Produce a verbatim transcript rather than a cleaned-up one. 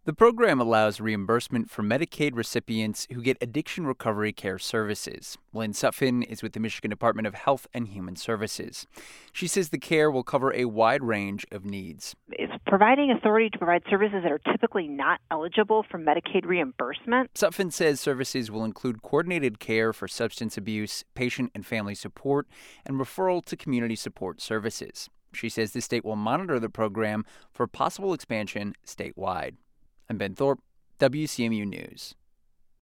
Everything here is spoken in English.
The program allows reimbursement for Medicaid recipients who get addiction recovery care services. Lynn Sutphin is with the Michigan Department of Health and Human Services. She says the care will cover a wide range of needs. It's providing authority to provide services that are typically not eligible for Medicaid reimbursement. Sutphin says services will include coordinated care for substance abuse, patient and family support, and referral to community support services. She says the state will monitor the program for possible expansion statewide. I'm Ben Thorpe, W C M U News.